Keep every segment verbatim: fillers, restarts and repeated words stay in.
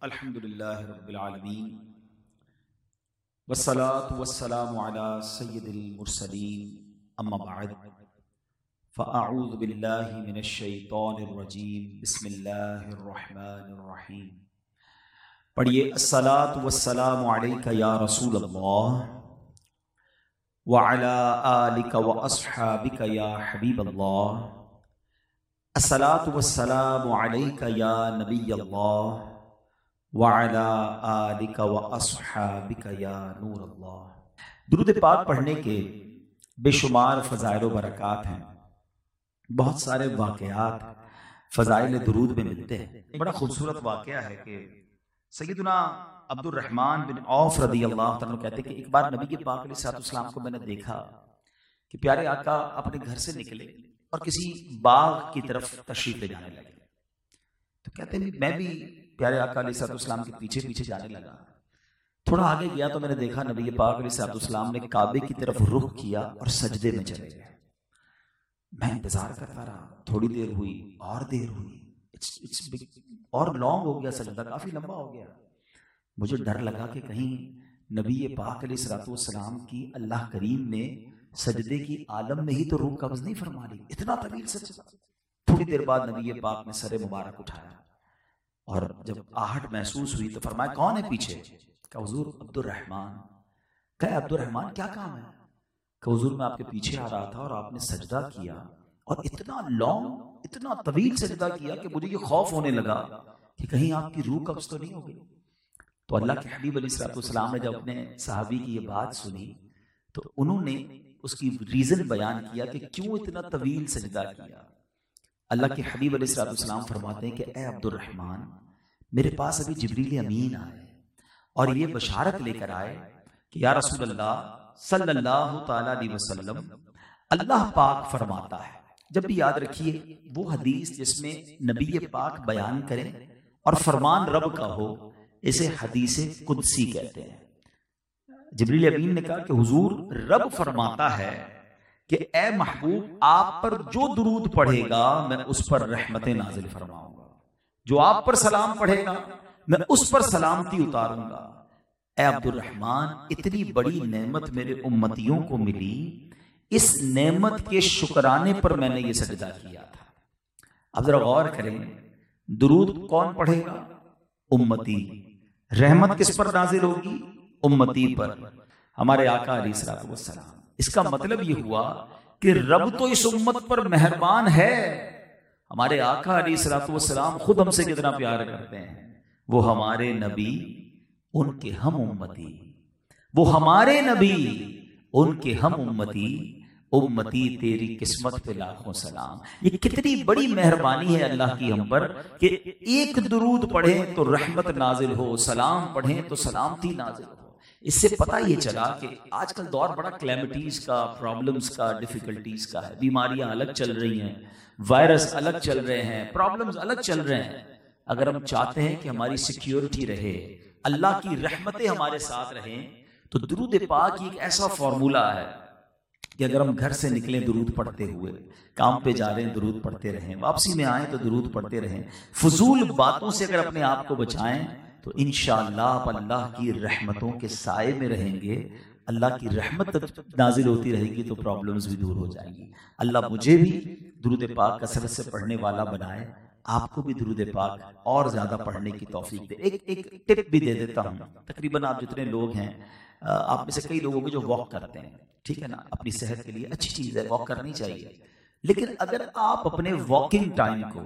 الحمد للہ رب العالمین والصلاة والسلام علی سید المرسلین اما بعد فاعوذ باللہ من الشیطان الرجیم بسم اللہ الرحمن الرحیم. پڑھیے الصلاة والسلام علیک یا رسول اللہ وعلی آلک واصحابک یا حبیب اللہ. الصلاة والسلام علیک یا نبی اللہ وعلی آلک واصحابک یا نور اللہ. درود پاک پڑھنے کے بے شمار فضائل و برکات ہیں. بہت سارے واقعات فضائل درود میں ملتے ہیں. بڑا خوبصورت واقعہ ہے کہ سیدنا عبد الرحمن بن عوف رضی اللہ تعالیٰ عنہ کہتے ہیں کہ ایک بار نبی کے پاک علیہ الصلوۃ والسلام کو میں نے دیکھا کہ پیارے آقا اپنے گھر سے نکلے اور کسی باغ کی طرف تشریف لے جانے لگے. تو کہتے ہیں میں بھی پیارے آقا علیہ الصلوۃ والسلام کے پیچھے پیچھے جانے لگا. تھوڑا آگے گیا تو میں نے دیکھا نبی پاک علیہ الصلوۃ والسلام نے کعبے کی طرف رخ کیا اور سجدے میں چلے گئے. میں انتظار کرتا رہا. تھوڑی دیر ہوئی اور دیر ہوئی it's, it's اور لانگ ہو گیا سجدہ, کافی لمبا ہو گیا. مجھے ڈر لگا کہ کہیں نبی پاک علیہ الصلوۃ والسلام کی اللہ کریم نے سجدے کی عالم میں ہی تو روح قبض نہیں فرما لی. اتنا طویل سجدہ. تھوڑی دیر بعد نبی پاک نے سر مبارک اٹھایا اور جب آہٹ محسوس ہوئی تو فرمایا کون ہے پیچھے؟ کہ حضور عبد الرحمن. کہ عبد الرحمن کیا کام ہے؟ کہ حضور میں آپ کے پیچھے آ رہا تھا اور آپ نے سجدہ کیا اور اتنا لانگ اتنا طویل سجدہ کیا کہ مجھے یہ خوف ہونے لگا کہ کہیں آپ کی روح قبض تو نہیں ہو گئی. تو اللہ کے حبیب علیہ الصلوۃ والسلام نے جب اپنے صحابی کی یہ بات سنی تو انہوں نے اس کی ریزن بیان کیا کہ کیوں اتنا طویل سجدہ کیا. اللہ کے حبیب علیہ الصلوۃ والسلام فرماتے ہیں کہ اے عبد الرحمن, میرے پاس ابھی جبریل امین آئے اور یہ بشارت لے کر آئے کہ یا رسول اللہ صلی اللہ تعالی علیہ وسلم, اللہ پاک فرماتا ہے. جب بھی یاد رکھیے وہ حدیث جس میں نبی پاک بیان کریں اور فرمان رب کا ہو اسے حدیث قدسی کہتے ہیں. جبریل امین نے کہا کہ حضور رب فرماتا ہے کہ اے محبوب آپ پر جو درود پڑھے گا میں اس پر رحمت نازل فرماؤں گا, جو آپ پر سلام پڑھے گا میں اس پر سلامتی اتاروں گا. اے عبد الرحمن, اتنی بڑی نعمت میرے امتیوں کو ملی, اس نعمت کے شکرانے پر میں نے یہ سجدہ کیا تھا. اب ذرا غور کریں, درود کون پڑھے گا؟ امتی. رحمت کس پر نازل ہوگی؟ امتی پر, ہمارے آقا علیہ الصلوۃ والسلام. اس کا مطلب یہ ہوا کہ رب تو اس امت پر مہربان ہے. ہمارے آقا علیہ الصلوۃ والسلام خود ہم سے کتنا پیار کرتے ہیں. وہ ہمارے نبی, ان کے ہم امتی. وہ ہمارے نبی, ان کے ہم امتی. امتی تیری قسمت پہ لاکھوں سلام. یہ کتنی بڑی مہربانی ہے اللہ کی ہم پر کہ ایک درود پڑھیں تو رحمت نازل ہو, سلام پڑھیں تو سلامتی نازل ہو. اس سے پتہ یہ چلا کہ آج کل دور بڑا کلیمٹیز کا, پرابلمز کا, ڈیفیکلٹیز کا ہے. بیماریاں الگ چل رہی ہیں, وائرس الگ چل رہے ہیں, پرابلمز الگ چل رہے ہیں. اگر ہم چاہتے ہیں کہ ہماری سیکیورٹی رہے, اللہ کی رحمتیں ہمارے ساتھ رہیں, تو درود پاک ایک ایسا فارمولا ہے کہ اگر ہم گھر سے نکلیں درود پڑھتے ہوئے, کام پہ جا رہے ہیں درود پڑھتے رہیں, واپسی میں آئیں تو درود پڑھتے رہیں, فضول باتوں سے اگر اپنے آپ کو بچائیں تو انشاءاللہ آپ اللہ کی رحمتوں کے سائے میں رہیں گے. اللہ کی رحمت نازل ہوتی رہے گی تو پرابلمز بھی دور ہو جائیں گی. اللہ مجھے بھی درود پاک کثرت سے پڑھنے والا بنائے, آپ کو بھی درود پاک اور زیادہ پڑھنے کی توفیق دے. ایک ایک ٹپ بھی دے دیتا ہوں. تقریباً آپ جتنے لوگ ہیں, آپ میں سے کئی لوگوں کے جو واک کرتے ہیں, ٹھیک ہے نا, اپنی صحت کے لیے اچھی چیز ہے, واک کرنی چاہیے. لیکن اگر آپ اپنے واکنگ ٹائم کو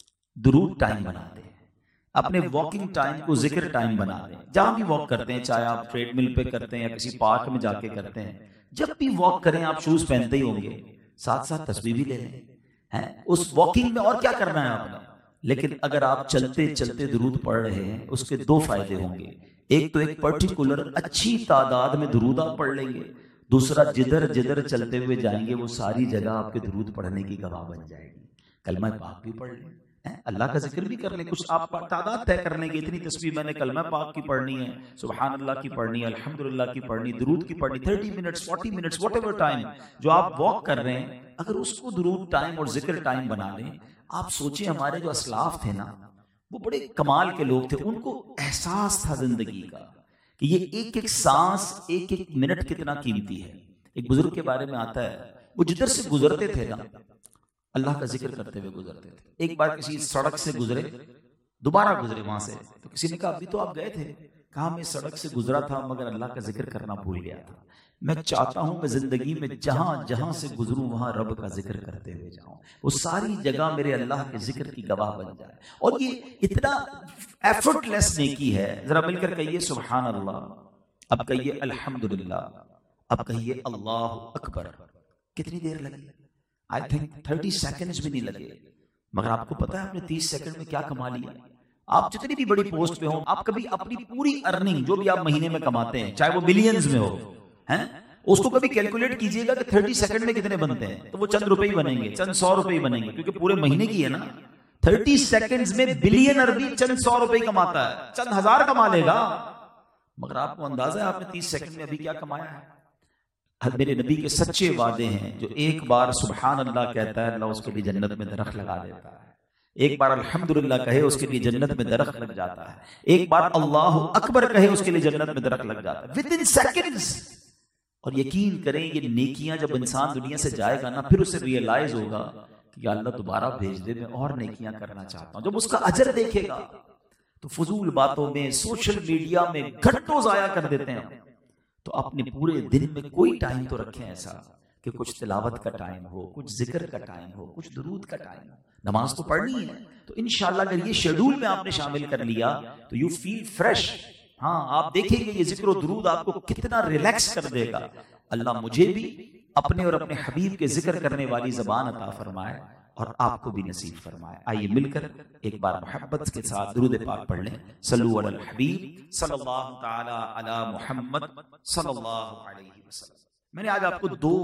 درود ٹائم بنا دیں, اپنے واکنگ ٹائم کو ذکر ٹائم بنا دیں, جہاں بھی واک کرتے ہیں, چاہے آپ ٹریڈ مل پہ کرتے ہیں یا کسی پارک میں جا کے کرتے ہیں, جب بھی واک کریں آپ شوز پہنتے ہی ہوں گے, ساتھ ساتھ تسبیح بھی لے لیں. اس واکنگ میں اور کیا کرنا ہے آپ نے. لیکن اگر آپ چلتے چلتے درود پڑھ رہے ہیں, اس کے دو فائدے ہوں گے. ایک تو ایک پرٹیکولر اچھی تعداد میں درود آپ پڑھ لیں گے, دوسرا جدھر جدھر چلتے ہوئے جائیں گے وہ ساری جگہ آپ کے درود پڑھنے کی گواہ بن جائے گی. کلمہ پاک بھی پڑھ لیں, اللہ کا ذکر بھی کر لیں, کچھ آپ تعداد طے کر لیں گے, اتنی تسبیح میں نے کلمہ پاک کی پڑھنی ہے, سبحان اللہ کی پڑھنی ہے, الحمدللہ کی پڑھنی, درود کی پڑھنی, thirty minutes forty minutes whatever time جو آپ واک کر رہے ہیں, اگر اس کو درود ٹائم اور ذکر ٹائم بنا لیں. آپ سوچیں ہمارے جو اسلاف تھے نا, وہ بڑے کمال کے لوگ تھے، ان کو احساس تھا زندگی کا کہ یہ ایک ایک سانس، ایک ایک منٹ کتنا قیمتی ہے۔ ایک بزرگ کے بارے میں آتا ہے، وہ جدھر سے گزرتے تھے نا اللہ کا ذکر کرتے ہوئے گزرتے تھے۔ ایک بار کسی سڑک سے گزرے، دوبارہ گزرے وہاں سے، تو کسی نے کہا ابھی تو آپ گئے تھے، کہا میں سڑک سے گزرا تھا مگر اللہ کا ذکر کرنا بھول گیا تھا۔ میں چاہتا ہوں کہ زندگی میں جہاں جہاں سے گزروں وہاں رب کا ذکر کرتے ہوئے جاؤں، وہ ساری جگہ میرے اللہ کے ذکر کی گواہ بن جائے۔ اور یہ اتنا ایفرٹ لیس نیکی ہے، ذرا مل کر کہیے سبحان اللہ، اب کہیے الحمدللہ، اب کہیے اللہ اکبر۔ کتنی دیر لگی؟ آئی تھنک تھرٹی سیکنڈز بھی نہیں لگے، مگر آپ کو پتا ہے آپ نے تیس سیکنڈ میں کیا کما لیا؟ آپ جتنی بھی بڑی پوسٹ پہ ہوں، آپ کبھی اپنی پوری ارننگ جو بھی آپ مہینے میں کماتے ہیں، چاہے وہ ملینز میں ہو، ہیں اس کو کبھی کیلکولیٹ کیجئے گا کہ تھرٹی سیکنڈ میں کتنے بنتے ہیں، تو وہ چند روپے ہی بنیں گے، چند سو روپے ہی بنیں گے، کیونکہ پورے مہینے کی ہے نا۔ تھرٹی سیکنڈز میں بلینر بھی چند سو روپے ہی کماتا ہے، چند ہزار کما لے گا، مگر آپ کو اندازہ ہے آپ نے تیس سیکنڈ میں ابھی کیا کمایا ہے؟ میرے نبی کے سچے وعدے ہیں، جو ایک بار سبحان اللہ کہتا ہے اللہ اس کے لیے جنت میں درخت لگا دیتا ہے، ایک بار الحمدللہ کہے اس کے لیے جنت میں درخت لگ جاتا ہے، ایک بار اللہ اکبر کہے اس کے لیے جنت میں درخت لگ جاتا ہے ود ان سیکنڈز۔ اور یقین کریں یہ نیکیاں جب انسان دنیا سے جائے گا نا، پھر اسے ریئلائز ہوگا کہ اللہ دوبارہ بھیج دے، میں اور نیکیاں کرنا چاہتا ہوں۔ جب اس کا اجر دیکھے گا تو فضول باتوں میں، سوشل میڈیا میں گھنٹوں ضائع کر دیتے ہیں، تو اپنے پورے دن میں کوئی ٹائم تو رکھیں ایسا کہ کچھ تلاوت کا ٹائم ہو، کچھ ذکر کا ٹائم ہو، کچھ درود کا ٹائم ہو۔ نماز تو پڑھنی ہے، تو انشاءاللہ اگر یہ شیڈول میں آپ نے شامل کر لیا تو یو فیل فریش۔ ہاں آپ دیکھیں گے یہ ذکر و درود آپ کو کتنا ریلیکس کر دے گا۔ اللہ مجھے بھی اپنے اور اپنے حبیب کے ذکر کرنے والی زبان عطا فرمائے اور آپ کو بھی نصیب فرمائے۔ آئیے مل کر ایک بار محبت کے ساتھ درود پاک پڑھ لیں۔ صلو علی الحبیب صلی اللہ تعالی علی محمد صلی اللہ علیہ وسلم۔ میں نے آج آپ کو دو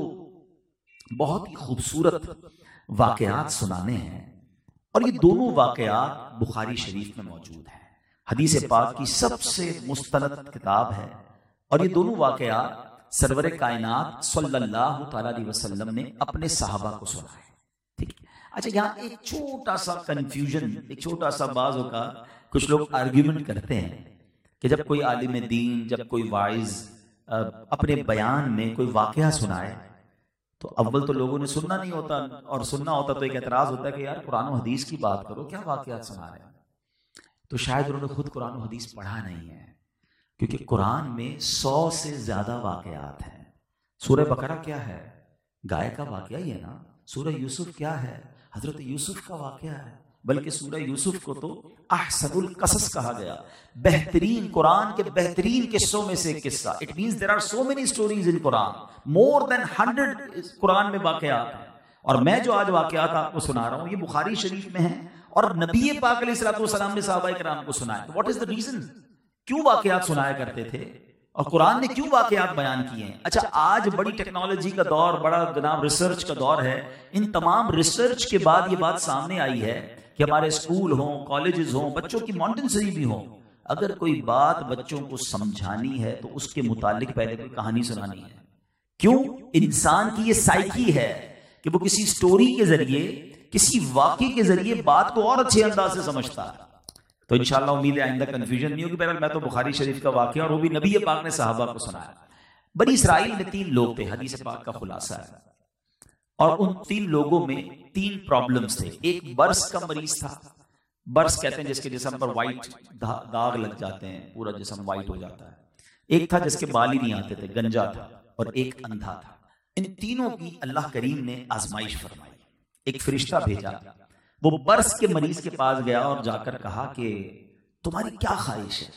بہت ہی خوبصورت واقعات سنانے ہیں، اور یہ دونوں واقعات بخاری شریف میں موجود ہیں، حدیث پاک کی سب سے مستند کتاب ہے، اور یہ دونوں واقعات سرور کائنات صلی اللہ تعالی علیہ وسلم نے اپنے صحابہ کو سنا ہے۔ ٹھیک ہے، اچھا یہاں ایک چھوٹا سا کنفیوژن، ایک چھوٹا سا بعضوں کا کچھ لوگ آرگیومنٹ کرتے ہیں کہ جب کوئی عالم دین، جب کوئی واعظ اپنے بیان میں کوئی واقعہ سنائے تو اول تو لوگوں نے سننا نہیں ہوتا، اور سننا ہوتا تو ایک اعتراض ہوتا ہے کہ یار قرآن و حدیث کی بات کرو، کیا واقعات سنا رہے ہیں؟ تو شاید انہوں نے خود قرآن و حدیث پڑھا نہیں ہے، کیونکہ قرآن میں سو سے زیادہ واقعات ہیں۔ سورہ بقرہ کیا ہے؟ گائے کا واقعہ ہی ہے نا۔ سورہ یوسف کیا ہے؟ حضرت یوسف کا واقعہ ہے، بلکہ سورہ یوسف کو تو احسن القصص کہا گیا، بہترین، قرآن کے بہترین قصوں میں سے ایک قصہ۔ It means there are so many stories in Quran, more than hundred Quran میں واقعات ہیں، اور میں جو آج واقعات آپ کو سنا رہا ہوں یہ بخاری شریف میں ہیں، اور نبی پاک علیہ الصلوۃ والسلام نے صحابہ کرام کو سنائے۔ What is the reason? کیوں واقعات سنایا کرتے تھے، اور قرآن نے کیوں واقعات بیان کیے ہیں؟ اچھا آج بڑی ٹیکنالوجی کا دور، بڑا جناب ریسرچ کا دور ہے، ان تمام ریسرچ کے بعد یہ بات سامنے آئی ہے کہ ہمارے اسکول ہوں، کالجز ہوں، بچوں کی مانٹنسری بھی ہوں، اگر کوئی بات بچوں کو سمجھانی ہے تو اس کے متعلق پہلے کوئی کہانی سنانی ہے۔ کیوں؟ انسان کی یہ سائیکی ہے کہ وہ کسی سٹوری کے ذریعے، کسی واقعے کے ذریعے بات کو اور اچھے انداز سے سمجھتا ہے۔ تو انشاءاللہ امید ہے آئندہ کنفیوژن نہیں ہوگی۔ بہرحال میں تو بخاری شریف کا واقعہ، اور وہ بھی نبی پاک نے صحابہ کو سنایا۔ بنی اسرائیل میں تین لوگ تھے، حدیث پاک کا خلاصہ ہے، اور ان تین لوگوں میں تین پرابلمز تھے۔ ایک برس کا مریض تھا، برس کہتے ہیں جس کے جسم پر وائٹ داغ لگ جاتے ہیں، پورا جسم وائٹ ہو جاتا ہے۔ ایک تھا جس کے بال ہی نہیں آتے تھے، گنجا تھا، اور ایک اندھا تھا۔ ان تینوں کی اللہ کریم نے آزمائش فرمائی، ایک فرشتہ بھیجا، وہ برس کے مریض کے پاس گیا اور جا کر کہا کہ تمہاری کیا خواہش ہے؟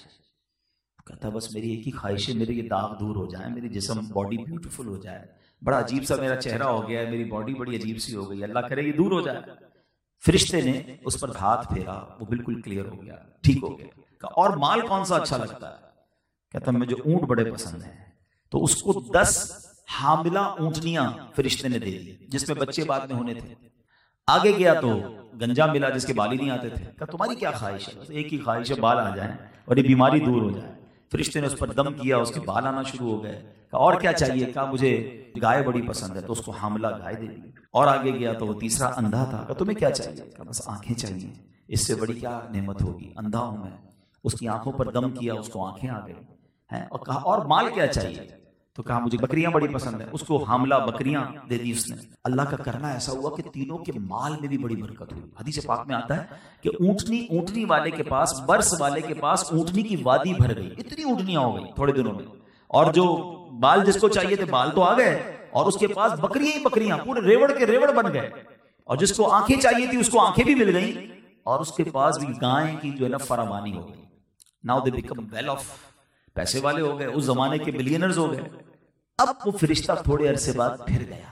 کہتا بس میری ایک ہی خواہش ہے، میرے یہ داغ دور ہو جائے، میری جسم باڈی بیوٹیفل ہو جائے، بڑا عجیب سا میرا چہرہ ہو گیا ہے، میری باڈی بڑی عجیب سی ہو گئی، اللہ کرے یہ دور ہو جائے۔ فرشتے نے اس پر ہاتھ پھیرا، وہ بالکل کلیئر ہو گیا، ٹھیک ہو گیا۔ کہا اور مال کون سا اچھا لگتا ہے؟ کہتا مجھے اونٹ بڑے پسند ہیں۔ تو اس کو دس حاملہ اونٹنیاں فرشتے نے دے دی جس میں بچے بعد میں ہونے تھے۔ آگے گیا تو گنجا ملا جس کے بال ہی نہیں آتے تھے۔ کہا تمہاری کیا خواہش ہے؟ ایک ہی خواہش ہے، بال آ جائیں اور یہ بیماری دور ہو جائے۔ فرشتے نے اس پر دم کیا، اس کے بال آنا شروع ہو گئے۔ کہا اور کیا چاہیے؟ کہا مجھے گائے بڑی پسند ہے، تو اس کو حاملہ گائے دے دی۔ اور آگے گیا تو وہ تیسرا اندھا تھا، کہا تمہیں کیا چاہیے؟ کہا بس آنکھیں چاہیے۔ اس سے بڑی کیا نعمت ہوگی، اندھا ہوں میں، اس کی آنکھوں پر دم کیا، اس کو آنکھیں آ گئی ہیں، اور کہا اور مال کیا چاہیے، تو کہا مجھے بکریاں بڑی پسند ہیں، اس کو حاملہ بکریاں دے دی اس نے۔ اللہ کا کرنا ایسا ہوا کہ تینوں کے مال میں بھی بڑی برکت ہوئی۔ حدیث پاک میں آتا ہے کہ اونٹنی اونٹنی والے کے پاس، برس والے کے پاس اونٹنی کی وادی بھر گئی، اتنی اونٹنیاں ہو گئی تھوڑے دنوں میں، اور جو بال جس کو چاہیے تھے بال تو آ گئے، اور اس کے پاس بکریاں ہی بکریاں، پورے ریوڑ کے ریوڑ بن گئے، اور جس کو آنکھیں چاہیے تھی اس کو آنکھیں بھی مل گئیں، اور اس کے پاس بھی گائیں کی جو ہے نا فراوانی ہو گئی۔ Now they become well off, پیسے والے ہو گئے، اس زمانے کے بلینرز ہو گئے۔ اب وہ فرشتہ تھوڑے عرصے بعد پھر گیا،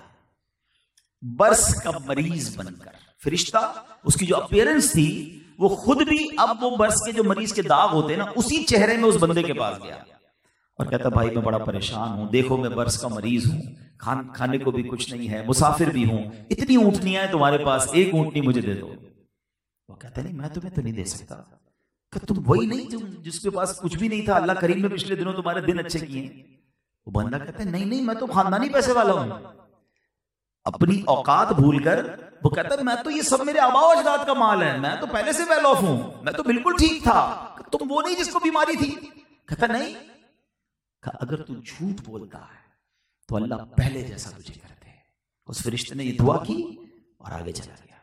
برس کا مریض بن کر۔ فرشتہ اس کی جو اپیرنس تھی وہ خود بھی اب وہ برس کے جو مریض کے داغ ہوتے ہیں نا اسی چہرے میں اس بندے کے پاس گیا اور کہتا بھائی میں بڑا پریشان ہوں، دیکھو میں برس کا مریض ہوں، کھان کھانے کو بھی کچھ نہیں ہے، مسافر بھی ہوں، اتنی اونٹنیاں ہیں تمہارے پاس، ایک اونٹنی مجھے دے دو۔ وہ کہتا نہیں میں تمہیں تو نہیں دے سکتا، کہ تم وہی نہیں تم جس کے پاس کچھ بھی نہیں تھا، اللہ کریم نے پچھلے دنوں تمہارے دن اچھے کیے ہیں۔ وہ بندہ کہتا ہے نہیں نہیں میں تو خاندانی پیسے والا ہوں، اپنی اوقات بھول کر وہ کہتا ہے میں تو یہ سب میرے آبا و اجداد کا مال ہے، میں تو پہلے سے ویل آف ہوں، میں تو بالکل ٹھیک تھا، تم وہ نہیں جس کو بیماری تھی۔ کہتا نہیں، اگر تو جھوٹ بولتا ہے تو اللہ پہلے جیسا تجھے کر دے۔ اس فرشتے نے یہ دعا کی اور آگے چلا گیا۔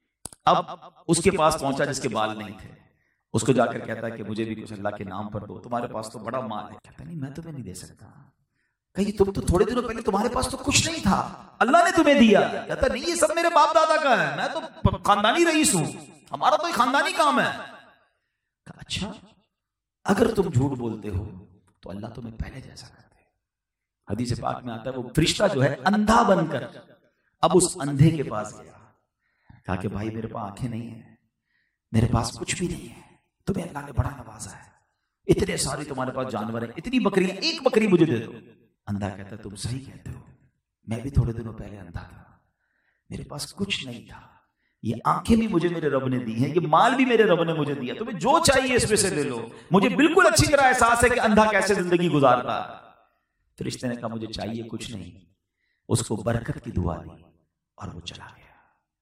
اب اس کے پاس پہنچا جس کے بال نہیں تھے، اس کو جا کر کہتا ہے کہ مجھے بھی کچھ اللہ کے نام پر دو، تمہارے پاس تو بڑا مال ہے۔ کہتا نہیں میں تمہیں نہیں دے سکتا، کہیں تم تو تھوڑے دنوں پہلے تمہارے پاس تو کچھ نہیں تھا، اللہ نے تمہیں دیا۔ کہتا نہیں یہ سب میرے باپ دادا کا ہے، میں تو خاندانی رئیس ہوں، ہمارا تو ایک خاندانی کام ہے۔ کہا اچھا اگر تم جھوٹ بولتے ہو تو اللہ تمہیں پہلے جیسا کر دے۔ حدیث پاک میں آتا ہے وہ فرشتہ جو ہے اندھا بن کر اب اس اندھے کے پاس گیا، کہا کہ بھائی میرے پاس آنکھیں نہیں ہیں، میرے پاس کچھ بھی نہیں ہے، تمہیں اللہ نے بڑا نوازا ہے، اتنے سارے تمہارے پاس جانور ہیں، اتنی بکریاں، ایک بکری مجھے دے دو۔ اندھا کہتا ہے تم صحیح کہتے ہو، میں بھی تھوڑے دنوں پہلے اندھا تھا، میرے پاس کچھ نہیں تھا، یہ آنکھیں بھی مجھے میرے رب نے دی ہیں، یہ مال بھی میرے رب نے مجھے دیا، تمہیں جو چاہیے اس میں سے لے لو، مجھے بالکل اچھی طرح احساس ہے کہ اندھا کیسے زندگی گزارتا ہے۔ فرشتے نے کہا مجھے چاہیے کچھ نہیں، اس کو برکت کی دعا دی اور وہ چلا گیا۔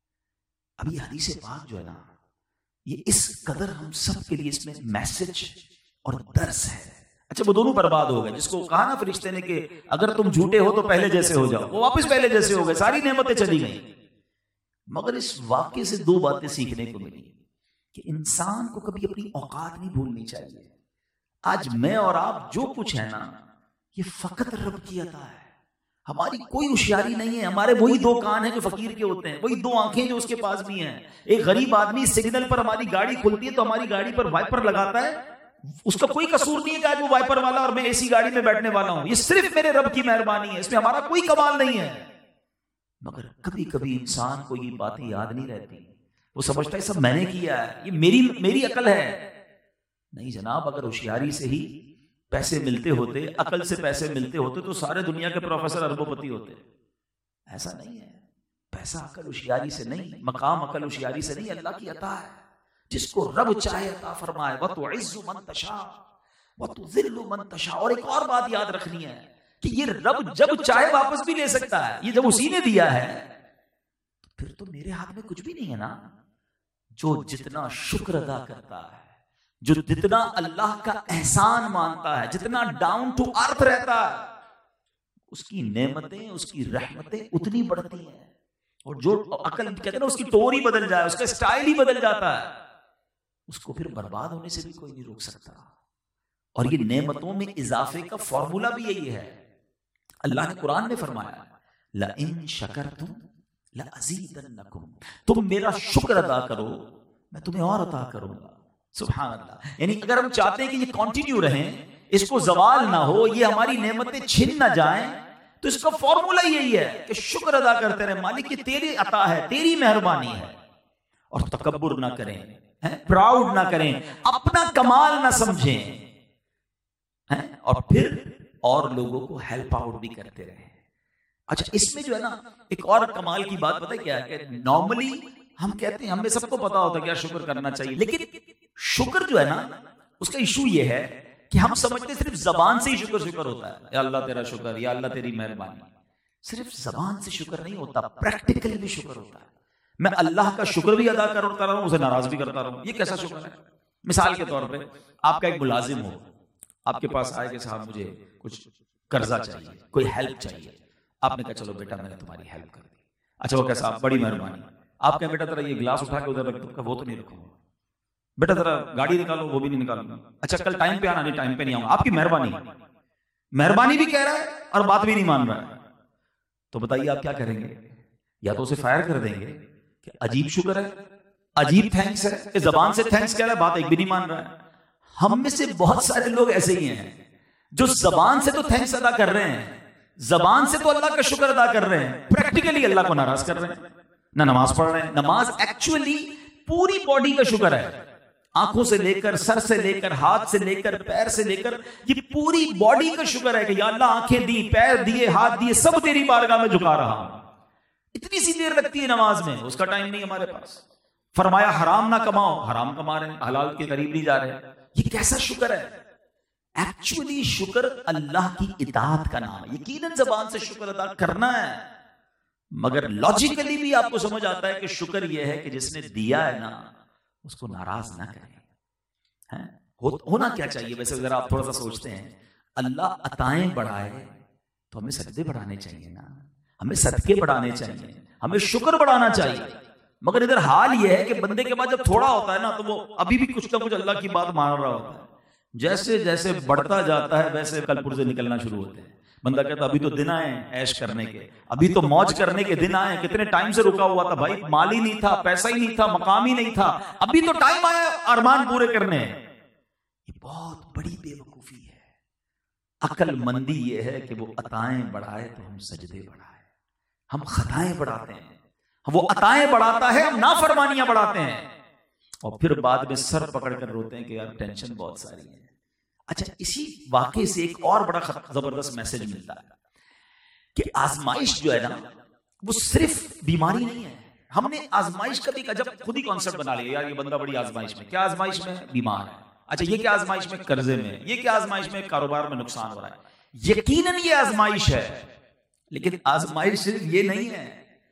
اب یہ حدیث پاک جو ہے نا یہ اس قدر ہم سب کے لیے اس میں میسج اور درس ہے۔ اچھا وہ دونوں برباد ہو گئے، جس کو کہا نا فرشتے نے کہ اگر تم جھوٹے ہو تو پہلے جیسے ہو جاؤ، وہ واپس پہلے جیسے ہو گئے، ساری نعمتیں چلی گئیں۔ مگر اس واقعے سے دو باتیں سیکھنے کو ملی کہ انسان کو کبھی اپنی اوقات نہیں بھولنی چاہیے۔ آج میں اور آپ جو کچھ ہے نا یہ فقط رب کی عطا ہے، ہماری کوئی ہوشیاری نہیں ہے، ہمارے وہی دو کان ہیں جو فقیر کے ہوتے ہیں، وہی دو آنکھیں جو اس کے پاس بھی ہیں۔ ایک غریب آدمی سگنل پر ہماری گاڑی کھلتی ہے تو ہماری گاڑی پر وائپر لگاتا ہے، اس کا کوئی قصور نہیں ہے کہ آج وہ وائپر والا اور میں اے سی گاڑی میں بیٹھنے والا ہوں، یہ صرف میرے رب کی مہربانی ہے، اس میں ہمارا کوئی کمال نہیں ہے۔ مگر کبھی کبھی انسان کو یہ باتیں یاد نہیں رہتی، وہ سمجھتا ہے سب میں نے کیا ہے، یہ میری میری عقل ہے۔ نہیں جناب، اگر ہوشیاری سے ہی پیسے ملتے ہوتے، عقل سے پیسے ملتے ہوتے تو سارے دنیا کے پروفیسر اربوں پتی ہوتے۔ ایسا نہیں ہے، پیسہ عقل ہوشیاری سے نہیں، مقام عقل ہوشیاری سے نہیں، اللہ کی عطا ہے، جس کو رب چاہے عطا فرمائے۔ وَتُعِزُّ مَن تَشَاءُ وَتُذِلُّ مَن تَشَاءُ۔ اور ایک اور بات یاد رکھنی ہے کہ یہ رب جب چاہے واپس بھی لے سکتا ہے، یہ جب اسی نے دیا ہے تو پھر تو میرے ہاتھ میں کچھ بھی نہیں ہے نا۔ جو جتنا شکر ادا کرتا ہے، جو جتنا اللہ کا احسان مانتا ہے، جتنا ڈاؤن ٹو ارتھ رہتا ہے، اس کی نعمتیں، اس کی رحمتیں اتنی بڑھتی ہیں۔ اور جو عقل کہتے ہیں نا اس کی ٹور ہی بدل جائے، اس کا اسٹائل ہی بدل جاتا ہے، اس کو پھر برباد ہونے سے بھی کوئی نہیں روک سکتا۔ اور یہ نعمتوں میں اضافے کا فارمولا بھی یہی ہے۔ اللہ نے قرآن میں فرمایا لَإِن شَكَرْتُمْ لَأَزِيدَنَّكُمْ، تم میرا شکر ادا کرو میں تمہیں اور عطا کروں گا۔ سبحان اللہ۔ یعنی اگر ہم چاہتے ہیں کہ یہ کنٹینیو رہیں، اس کو زوال نہ ہو، یہ ہماری نعمتیں چھن نہ جائیں، تو اس کا فارمولا یہی ہے کہ شکر ادا کرتے رہیں، مالک یہ تیری عطا ہے، تیری مہربانی ہے، اور تکبر نہ کریں، پراؤڈ نہ کریں، اپنا کمال نہ سمجھیں، اور پھر اور لوگوں کو ہیلپ آؤٹ بھی کرتے رہیں۔ اچھا اس میں جو ہے نا ایک اور کمال کی بات پتہ کیا ہے کہ نارملی ہم کہتے ہیں، ہمیں سب کو پتا ہوتا ہے کیا شکر کرنا چاہیے، لیکن شکر جو ہے نا اس کا ایشو یہ ہے کہ ہم سمجھتے صرف زبان سے ہی شکر شکر ہوتا ہے، یا اللہ تیرا شکر، یا اللہ تیری مہربانی۔ صرف زبان سے شکر نہیں ہوتا، پریکٹیکلی بھی شکر ہوتا ہے۔ میں اللہ کا شکر بھی ادا کرتا رہا ہوں، اسے ناراض بھی کرتا رہا ہوں، یہ کیسا شکر ہے؟ مثال کے طور پہ آپ کا ایک ملازم ہو، آپ کے پاس آئے کہ صاحب مجھے کچھ قرضہ چاہیے، کوئی ہیلپ چاہیے، آپ نے کہا چلو بیٹا میں نے تمہاری ہیلپ کر دی، اچھا وہ کیسا، بڑی مہربانی، آپ کہیں بیٹا ذرا یہ گلاس اٹھا کے ادھر رکھ دو، وہ تو نہیں رکھوں گا، بیٹا ذرا گاڑی نکالو، وہ بھی نہیں نکالوں گا، اچھا کل ٹائم پہ آنا، نہیں ٹائم پہ نہیں آؤں گا، آپ کی مہربانی، مہربانی بھی کہہ رہا ہے اور بات بھی نہیں مان رہا ہے، تو بتائیے آپ کیا کریں گے؟ یا تو اسے فائر کر دیں گے کہ عجیب شکر ہے، عجیب تھینکس ہے کہ زبان سے تھینکس کہہ رہا ہے، بات ایک بھی نہیں مان رہا ہے۔ ہم میں سے بہت سارے لوگ ایسے ہی ہیں جو زبان سے تو تھینکس ادا کر رہے ہیں، زبان سے تو اللہ کا شکر ادا کر رہے ہیں، پریکٹیکلی اللہ کو ناراض کر رہے ہیں، نہ نماز پڑھ رہے ہیں۔ نماز ایکچولی پوری باڈی کا شکر ہے، آنکھوں سے لے کر، سر سے لے کر، ہاتھ سے لے کر، پیر سے لے کر، یہ پوری باڈی کا شکر ہے کہ یا اللہ آنکھیں دی، پیر دیے، ہاتھ دیے، سب تیری بارگاہ میں جھکا رہا ہوں۔ اتنی سی دیر لگتی ہے نماز میں، اس کا ٹائم نہیں ہمارے پاس۔ فرمایا حرام نہ کماؤ، حرام کما رہے ہیں، حلال کے قریب نہیں جا رہے، یہ کیسا شکر ہے؟ ایکچولی شکر اللہ کی اطاعت کا نام ہے، یقیناً زبان سے شکر ادا کرنا ہے، مگر لاجیکلی بھی آپ کو سمجھ آتا ہے کہ شکر یہ ہے کہ جس نے دیا ہے نا اس کو ناراض نہ کریں۔ ہونا کیا چاہیے ویسے اگر آپ تھوڑا سا سوچتے ہیں، اللہ عطائیں بڑھائے تو ہمیں سجدے بڑھانے چاہیے نا، ہمیں صدقے بڑھانے چاہیے، ہمیں شکر بڑھانا چاہیے، مگر ادھر حال یہ ہے کہ بندے کے بعد جب تھوڑا ہوتا ہے نا تو وہ ابھی بھی کچھ نہ کچھ اللہ کی بات مان رہا ہوتا ہے، جیسے جیسے بڑھتا جاتا ہے ویسے کل پرزے نکلنا شروع ہوتے ہیں۔ بندہ کہتا ابھی تو دن آئے عیش کرنے کے، ابھی تو موج کرنے کے دن آئے، کتنے ٹائم سے رکا ہوا تھا بھائی، مال ہی نہیں تھا، پیسہ ہی نہیں تھا، مقام ہی نہیں تھا، ابھی تو ٹائم آیا ارمان پورے کرنے۔ یہ بہت بڑی بے وقوفی ہے۔ عقل مندی یہ ہے کہ وہ عطائیں بڑھائے تو ہم سجدے بڑھائے، ہم خطائیں بڑھاتے ہیں، وہ عطائیں بڑھاتا ہے، ہم نافرمانیاں بڑھاتے ہیں، اور پھر بعد میں سر پکڑ کر روتے ہیں کہ یار ٹینشن بہت ساری ہے۔ اچھا اسی واقعے سے ایک اور بڑا زبردست میسج ملتا ہے کہ آزمائش جو ہے نا وہ صرف بیماری نہیں ہے۔ ہم نے آزمائش کا بھی جب خود ہی کانسیپٹ بنا لیا، یار یہ بندہ بڑی آزمائش میں، کیا آزمائش میں؟ بیمار ہے۔ اچھا یہ کیا آزمائش میں؟ قرضے میں۔ یہ کیا آزمائش میں؟ کاروبار میں نقصان ہو رہا ہے۔ یقیناً یہ آزمائش ہے، لیکن آزمائش صرف یہ نہیں ہے،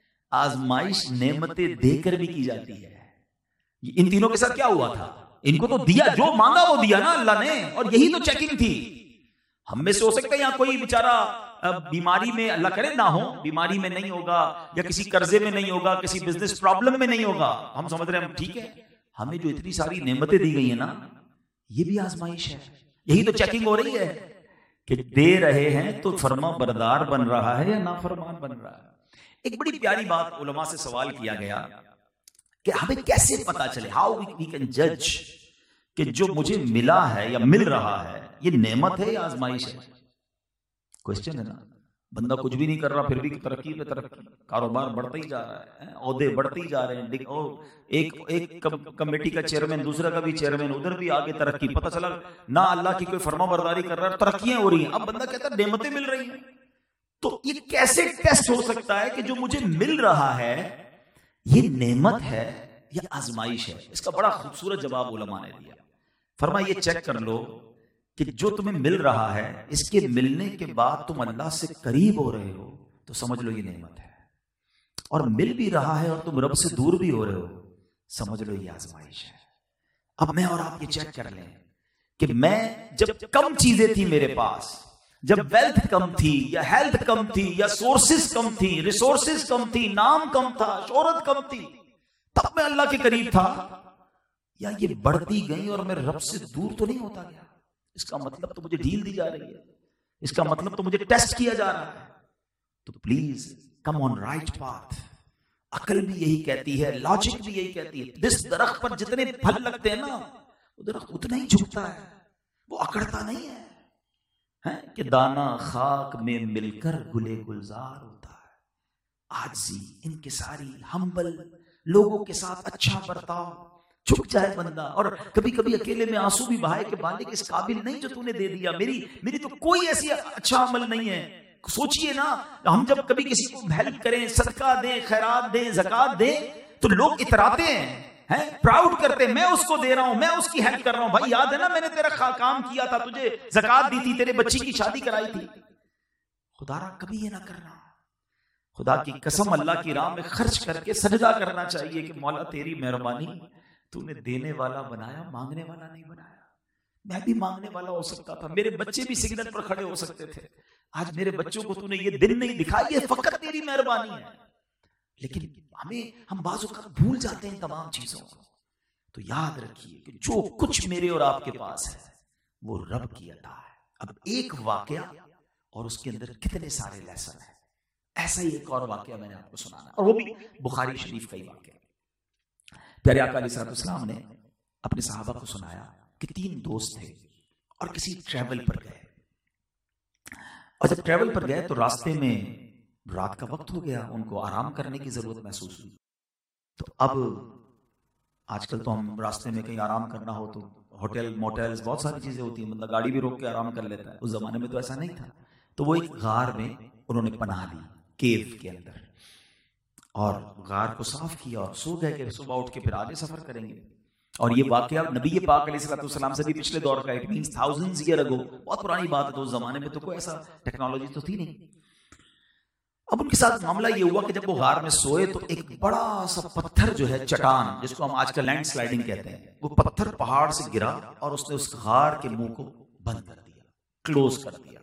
آزمائش نعمتیں دے کر بھی کی جاتی ہے۔ ان تینوں کے ساتھ کیا ہوا تھا؟ ان کو تو دیا، جو مانگا وہ دیا نا اللہ نے، اور یہی تو چیکنگ تھی۔ ہم میں سے ہو سکتا ہے یہاں کوئی بیچارہ بیماری میں، اللہ کرے نہ ہو، بیماری میں نہیں ہوگا، یا کسی قرضے میں نہیں ہوگا، کسی بزنس پرابلم میں نہیں ہوگا، ہم سمجھ رہے ہیں ہم ٹھیک ہے۔ ہمیں جو اتنی ساری نعمتیں دی گئی ہیں نا، یہ بھی آزمائش ہے، یہی تو چیکنگ ہو رہی ہے کہ دے رہے ہیں تو فرما بردار بن رہا ہے یا نافرمان بن رہا ہے۔ ایک بڑی پیاری بات علماء سے سوال کیا گیا کہ ہمیں کیسے پتا چلے، ہاؤ وی کین جج کہ جو مجھے ملا ہے یا مل رہا ہے یہ نعمت ہے یا آزمائش ہے؟ کوسچن ہے نا۔ بندہ کچھ بھی نہیں کر رہا پھر بھی ترقی پہ ترقی، کاروبار بڑھتا ہی جا رہا ہے، عہدے بڑھتے ہی جا رہے ہیں، ایک ایک کمیٹی کا چیئرمین دوسرا کا بھی چیئرمین، ادھر بھی آگے ترقی، پتہ چلا نہ اللہ کی کوئی فرما برداری کر رہا ہے، ترقیاں ہو رہی ہیں۔ اب بندہ کہتا ہے نعمتیں مل رہی ہیں، تو یہ کیسے ٹیسٹ ہو سکتا ہے کہ جو مجھے مل رہا ہے یہ نعمت ہے یا آزمائش ہے؟ اس کا بڑا خوبصورت جواب علماء نے دیا۔ فرمایا یہ چیک کر لو کہ جو تمہیں مل رہا ہے اس کے ملنے کے بعد تم اللہ سے قریب ہو رہے ہو تو سمجھ لو یہ نعمت ہے، اور مل بھی رہا ہے اور تم رب سے دور بھی ہو رہے ہو، سمجھ لو یہ آزمائش ہے۔ اب میں اور آپ یہ چیک کر لیں کہ میں جب کم چیزیں تھی میرے پاس، جب ویلتھ کم تھی یا ہیلتھ کم تھی یا سورسز کم تھی، ریسورسز کم تھی، نام کم تھا، شہرت کم تھی، تب میں اللہ کے قریب تھا، یا یہ بڑھتی گئی اور میں رب سے دور تو نہیں ہوتا گیا؟ اس کا مطلب تو مجھے ڈھیل دی جا رہی ہے، اس کا مطلب تو مجھے ٹیسٹ کیا جا رہا ہے۔ تو please come on right path. عقل بھی یہی کہتی ہے، لاجک بھی یہی کہتی ہے، جس درخت پر جتنے پھل لگتے ہیں نا وہ درخت اتنا ہی جھکتا ہے، وہ اکڑتا نہیں ہے، ہے کہ دانا خاک میں مل کر گلے گلزار ہوتا ہے۔ عاجزی، انکساری، ہمبل، لوگوں کے ساتھ اچھا برتاؤ، چھپ جائے بندہ، اور کبھی کبھی اکیلے میں آنسو بھی بہائے کہ مالک اس قابل نہیں جو تو نے دے دیا، میری میری تو کوئی ایسی اچھا عمل نہیں ہے۔ سوچئے نا، ہم جب کبھی کسی کو ہیلپ کریں، صدقہ دیں، خیرات دیں، زکوٰۃ دیں، تو لوگ اتراتے ہیں، ہیں پراؤڈ کرتے ہیں، میں اس کو دے رہا ہوں، میں اس کی ہیلپ کر رہا ہوں۔ بھائی یاد ہے نا میں نے تیرا کام کیا تھا، تجھے زکوٰۃ دی تھی، تیرے بچی کی شادی کرائی تھی۔ خدا را کبھی یہ نہ کرنا، خدا کی قسم اللہ کی راہ میں خرچ کر کے سجدہ کرنا چاہیے کہ مولا تیری مہربانی، تو نے دینے والا بنایا، مانگنے والا نہیں بنایا۔ میں بھی مانگنے والا ہو سکتا تھا، میرے بچے بھی سگنل پر کھڑے ہو سکتے تھے، آج میرے بچوں کو تو نے یہ دن نہیں دکھائی، یہ فقط تیری مہربانی ہے۔ لیکن ہمیں ہم بعض اوقات بھول جاتے ہیں تمام چیزوں کو۔ تو یاد رکھیے کہ جو کچھ میرے اور آپ کے پاس ہے وہ رب کی عطا ہے۔ اب ایک واقعہ اور اس کے اندر کتنے سارے لیسن ہیں۔ ایسا ہی ایک اور واقعہ میں نے آپ کو سنانا، اور وہ بھی بخاری شریف کا ہی واقعہ۔ پیارے آقا علیہ السلام نے اپنے صحابہ کو سنایا کہ تین دوست تھے اور کسی ٹریول پر گئے، اور جب ٹریول پر گئے تو راستے میں رات کا وقت ہو گیا، ان کو آرام کرنے کی ضرورت محسوس ہوئی۔ تو اب آج کل تو ہم راستے میں کہیں آرام کرنا ہو تو ہوٹل موٹلز بہت ساری چیزیں ہوتی ہیں، مطلب گاڑی بھی روک کے آرام کر لیتا ہے، اس زمانے میں تو ایسا نہیں تھا۔ تو وہ ایک غار میں انہوں نے پناہ لی، کیو کے اندر، اور غار کو صاف کیا اور سو گئے کہ صبح اٹھ کے پھر آگے سفر کریں گے۔ اور یہ واقعہ نبی پاک علیہ السلام سے بھی پچھلے دور کا، اٹ مینس تھاؤزنڈز ایئر اگو، بہت پرانی بات ہے، تو اس زمانے میں تو کوئی ایسا ٹیکنالوجی تو تھی نہیں۔ اب ان کے ساتھ معاملہ یہ ہوا کہ جب وہ غار میں سوئے تو ایک بڑا سا پتھر جو ہے، چٹان جس کو ہم آج کل لینڈ سلائڈنگ کہتے ہیں، وہ پتھر پہاڑ سے گرا اور اس نے اس غار کے منہ کو بند کر دیا، کلوز کر دیا۔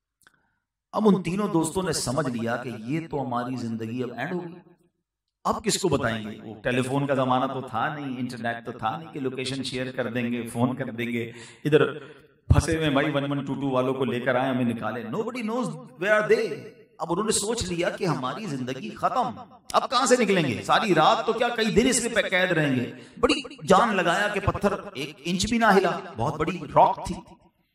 اب ان تینوں دوستوں نے سمجھ لیا کہ یہ تو ہماری زندگی اب اینڈ ہوگی، اب کس کو بتائیں گے؟ وہ ٹیلی فون کا زمانہ تو تھا نہیں، انٹرنیٹ تو تھا نہیں کہ لوکیشن شیئر کر دیں گے، فون کر دیں گے، ادھر پھنسے ہوئے بھائی ون ون ٹو ٹو والوں کو لے کر آئے ہمیں نکالے، نو بڈی نوز ویئر آر دے۔ اب انہوں نے سوچ لیا کہ ہماری زندگی ختم، اب کہاں سے نکلیں گے؟ ساری رات تو کیا کئی دن اس میں قید رہیں گے۔ بڑی جان لگایا کہ پتھر ایک انچ بھی نہ ہلا، بہت بڑی راک تھی۔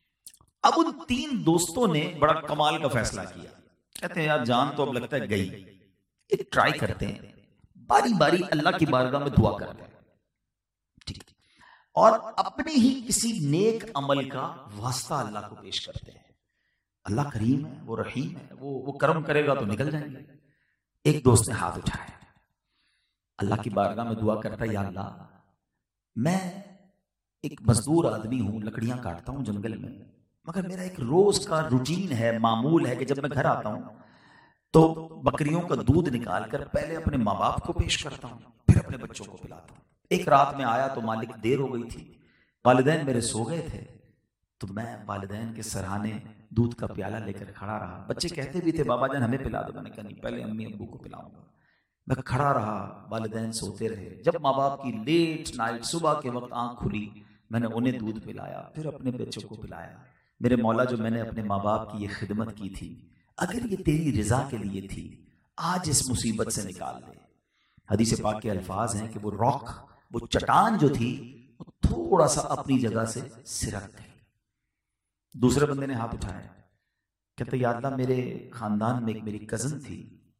اب ان تین دوستوں نے بڑا کمال کا فیصلہ کیا، کہتے ہیں یار جان تو اب لگتا ہے گئی، ایک ٹرائی کرتے ہیں، باری باری اللہ کی بارگاہ میں دعا کرتے ہیں، ٹھیک، اور اپنے ہی کسی نیک عمل کا واسطہ اللہ کو پیش کرتے ہیں۔ اللہ کریم ہے، وہ رحیم ہے، وہ وہ کرم کرے گا تو نکل جائیں گے۔ ایک دوست نے ہاتھ اٹھایا، اللہ کی بارگاہ میں دعا کرتا ہے، یا اللہ میں ایک مزدور آدمی ہوں، لکڑیاں کاٹتا ہوں جنگل میں، مگر میرا ایک روز کا روٹین ہے، معمول ہے کہ جب میں گھر آتا ہوں تو بکریوں کا دودھ نکال کر پہلے اپنے ماں باپ کو پیش کرتا ہوں، پھر اپنے بچوں کو پلاتا ہوں۔ ایک رات میں آیا تو مالک دیر ہو گئی تھی، والدین میرے سو گئے تھے، تو میں والدین کے سرہانے دودھ کا پیالہ لے کر کھڑا رہا۔ بچے کہتے بھی تھے بابا جان ہمیں پلا دو، میں نے کہا نہیں، پہلے امی ابو کو پلاؤں گا۔ میں کھڑا رہا، والدین سوتے رہے، جب ماں باپ کی لیٹ نائٹ صبح کے وقت آنکھ کھلی، میں نے انہیں دودھ پلایا، پھر اپنے بچوں کو پلایا۔ میرے مولا جو میں نے اپنے ماں باپ کی یہ خدمت کی تھی، اگر یہ تیری رضا کے لیے تھی، آج اس مصیبت سے نکال دے۔ حدیث پاک کے الفاظ ہیں کہ وہ راک، وہ چٹان جو تھی، وہ تھوڑا سا اپنی جگہ سے سرک گئی۔ دوسرے بندے نے ہاتھ اٹھایا، کہتے یا اللہ میرے خاندان میں ایک میری کزن تھی،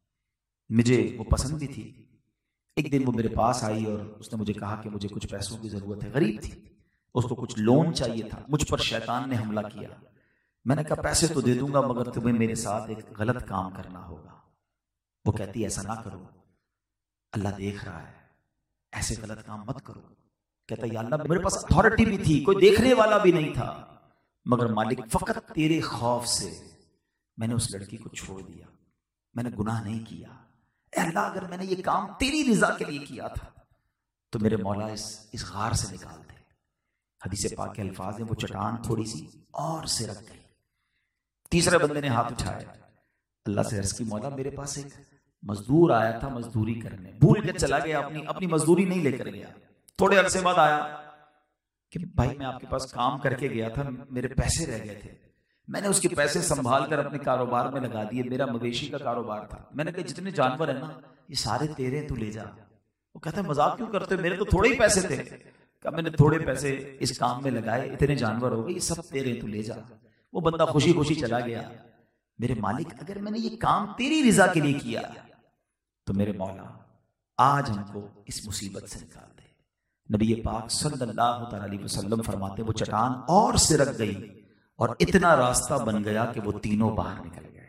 مجھے وہ پسند بھی تھی، ایک دن وہ میرے پاس آئی اور اس نے مجھے کہا کہ مجھے کچھ پیسوں کی ضرورت ہے، غریب تھی، اس کو کچھ لون چاہیے تھا، مجھ پر شیطان نے حملہ کیا۔ میں نے کہا پیسے تو دے دوں گا مگر تمہیں میرے ساتھ ایک غلط کام کرنا ہوگا۔ وہ کہتی ایسا نہ کرو، اللہ دیکھ رہا ہے، ایسے غلط کام مت کرو۔ کہتا یا اللہ میرے پاس اتھارٹی بھی تھی، کوئی دیکھنے والا بھی نہیں تھا، مگر مالک فقط تیرے خوف سے میں نے اس لڑکی کو چھوڑ دیا، میں نے گناہ نہیں کیا۔ اے اللہ اگر میں نے یہ کام تیری رضا کے لیے کیا تھا تو میرے مولا اس اس غار سے نکال دے۔ حدیث پاک کے الفاظ ہیں وہ چٹان تھوڑی سی اور سرک گئی۔ تیسرے بندے نے ہاتھ اٹھایا، اللہ سے عرض کی مولا میرے پاس ایک مزدور آیا تھا مزدوری کرنے، بھول کے چلا گیا، اپنی اپنی مزدوری نہیں لے کر گیا۔ تھوڑے عرصے بعد آیا کہ بھائی میں آپ کے پاس کام کر کے گیا تھا، میرے پیسے رہ گئے تھے، میں نے اس کے پیسے سنبھال کر اپنے کاروبار میں لگا دیے، میرا مویشی کا کاروبار تھا، میں نے کہا جتنے جانور ہیں نا یہ سارے تیرے، تو لے جا۔ وہ کہتا ہے مذاق کیوں کرتے ہو، میرے تو تھوڑے ہی پیسے تھے۔ کہا میں نے تھوڑے پیسے اس کام میں لگائے، اتنے جانور ہو گئے، یہ سب تیرے، تو لے جا۔ وہ بندہ خوشی خوشی چلا گیا۔ میرے مالک اگر میں نے یہ کام تیری رضا کے لیے کیا تو میرے مولا آج ہم کو اس مصیبت سے نکال دے۔ نبی پاک صلی اللہ تعالی علیہ وسلم فرماتے وہ چٹان اور سرک گئی اور اتنا راستہ بن گیا کہ وہ تینوں باہر نکل گئے۔